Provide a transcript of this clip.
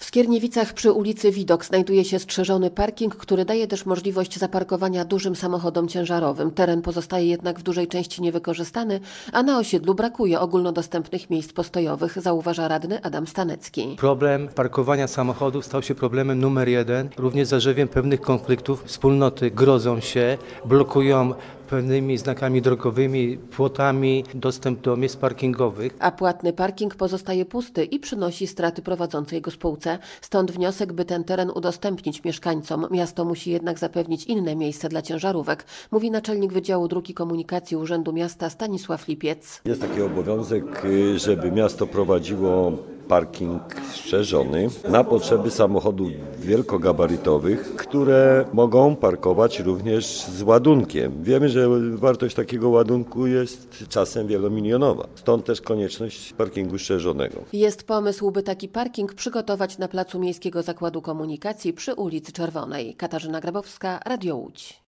Skierniewicach przy ulicy Widok znajduje się strzeżony parking, który daje też możliwość zaparkowania dużym samochodom ciężarowym. Teren pozostaje jednak w dużej części niewykorzystany, a na osiedlu brakuje ogólnodostępnych miejsc postojowych, zauważa radny Adam Stanecki. Problem parkowania samochodów stał się problemem numer jeden, również zarzewiem pewnych konfliktów. Wspólnoty grodzą się, blokują pewnymi znakami drogowymi, płotami dostęp do miejsc parkingowych. A płatny parking pozostaje pusty i przynosi straty prowadzącej go spółce. Stąd wniosek, by ten teren udostępnić mieszkańcom. Miasto musi jednak zapewnić inne miejsce dla ciężarówek, mówi naczelnik Wydziału Dróg i Komunikacji Urzędu Miasta Stanisław Lipiec. Jest taki obowiązek, żeby miasto prowadziło parking strzeżony na potrzeby samochodów wielkogabarytowych, które mogą parkować również z ładunkiem. Wiemy, że wartość takiego ładunku jest czasem wielomilionowa. Stąd też konieczność parkingu strzeżonego. Jest pomysł, by taki parking przygotować na placu Miejskiego Zakładu Komunikacji przy ulicy Czerwonej. Katarzyna Grabowska, Radio Łódź.